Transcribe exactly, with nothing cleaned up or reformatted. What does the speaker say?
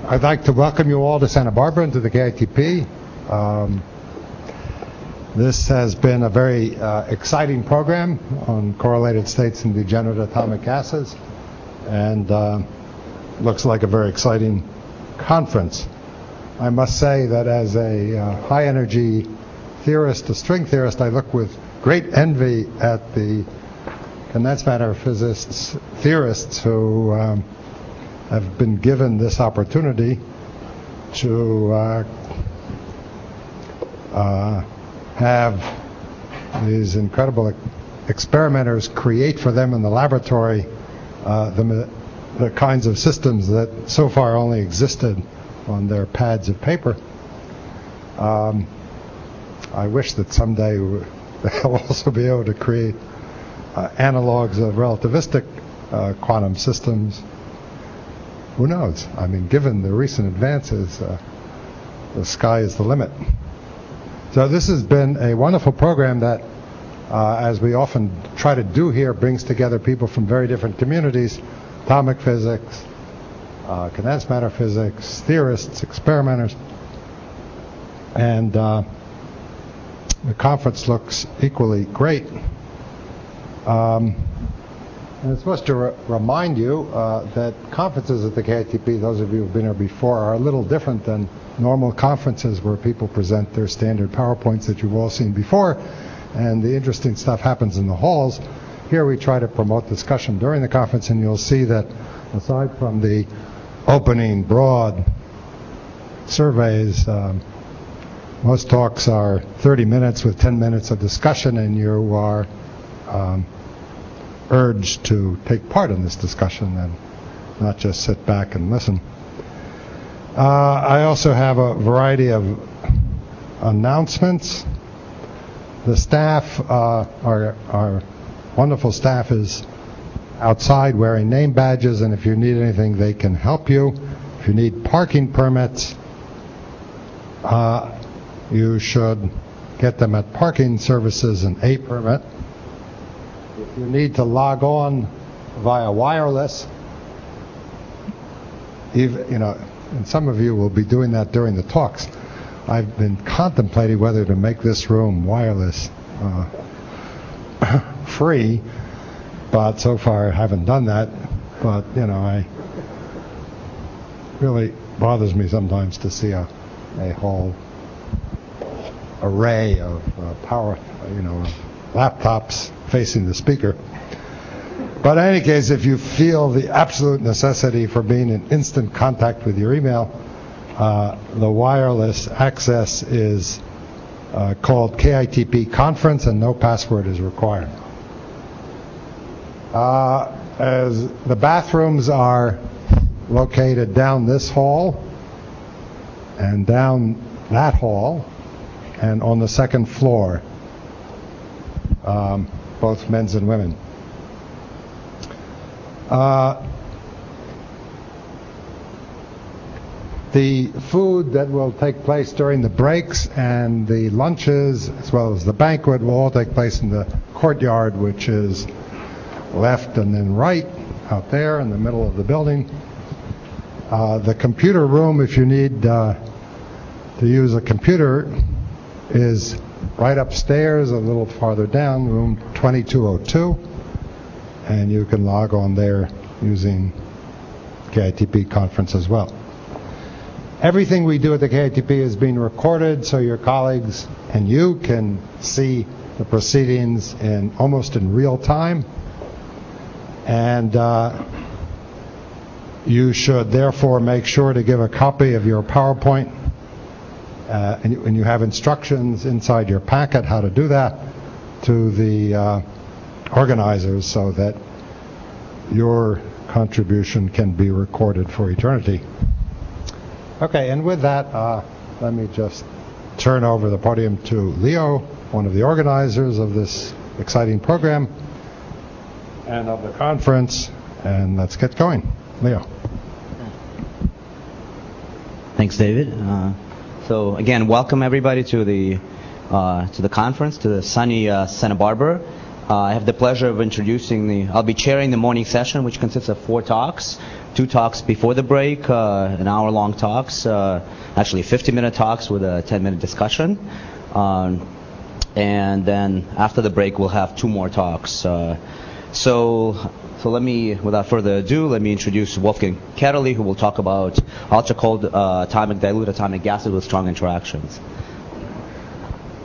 I'd like to welcome you all to Santa Barbara and to the K I T P. Um, this has been a very uh, exciting program on correlated states and degenerate atomic gases, and uh, looks like a very exciting conference. I must say that as a uh, high-energy theorist, a string theorist, I look with great envy at the condensed matter physicists, theorists who um, have been given this opportunity to uh, uh, have these incredible experimenters create for them in the laboratory uh, the, the kinds of systems that so far only existed on their pads of paper. Um, I wish that someday they'll also be able to create uh, analogs of relativistic uh, quantum systems. Who knows? I mean, given the recent advances, uh, the sky is the limit. So this has been a wonderful program that, uh, as we often try to do here, brings together people from very different communities: atomic physics, uh, condensed matter physics, theorists, experimenters. And uh, the conference looks equally great. Um, And it's supposed to re- remind you uh, that conferences at the K I T P, those of you who've been here before, are a little different than normal conferences where people present their standard PowerPoints that you've all seen before, and the interesting stuff happens in the halls. Here we try to promote discussion during the conference, and you'll see that aside from the opening broad surveys, um, most talks are thirty minutes with ten minutes of discussion, and you are um, urged to take part in this discussion and not just sit back and listen. Uh, I also have a variety of announcements. The staff, uh, our, our wonderful staff, is outside wearing name badges, and if you need anything, they can help you. If you need parking permits, uh, you should get them at Parking Services and A Permit. If you need to log on via wireless, even, you know, and some of you will be doing that during the talks. I've been contemplating whether to make this room wireless uh, free, but so far I haven't done that. But, you know, I really bothers me sometimes to see a, a whole array of uh, power, you know, laptops facing the speaker. But in any case, if you feel the absolute necessity for being in instant contact with your email, uh, the wireless access is uh, called K I T P Conference, and no password is required. Uh, as the bathrooms are located down this hall and down that hall and on the second floor, um, both men's and women. Uh, the food that will take place during the breaks and the lunches, as well as the banquet, will all take place in the courtyard, which is left and then right out there in the middle of the building. Uh, the computer room, if you need uh, to use a computer, is right upstairs, a little farther down, room twenty-two oh two, and you can log on there using K I T P Conference as well. Everything we do at the K I T P is being recorded, so your colleagues and you can see the proceedings in almost in real time, and uh, you should therefore make sure to give a copy of your PowerPoint. Uh, and, you, and you have instructions inside your packet how to do that to the uh, organizers so that your contribution can be recorded for eternity. Okay, and with that, uh, let me just turn over the podium to Leo, one of the organizers of this exciting program and of the conference, and let's get going. Leo. Thanks, David. Uh, So again, welcome everybody to the uh, to the conference, to the sunny uh, Santa Barbara. Uh, I have the pleasure of introducing the. I'll be chairing the morning session, which consists of four talks. two talks before the break, uh, an hour-long talks, uh, actually fifty-minute talks with a ten-minute discussion. Um, and then after the break, we'll have two more talks. Uh, so, so let me, without further ado, let me introduce Wolfgang Ketterle, who will talk about ultra-cold uh, atomic dilute atomic gases with strong interactions.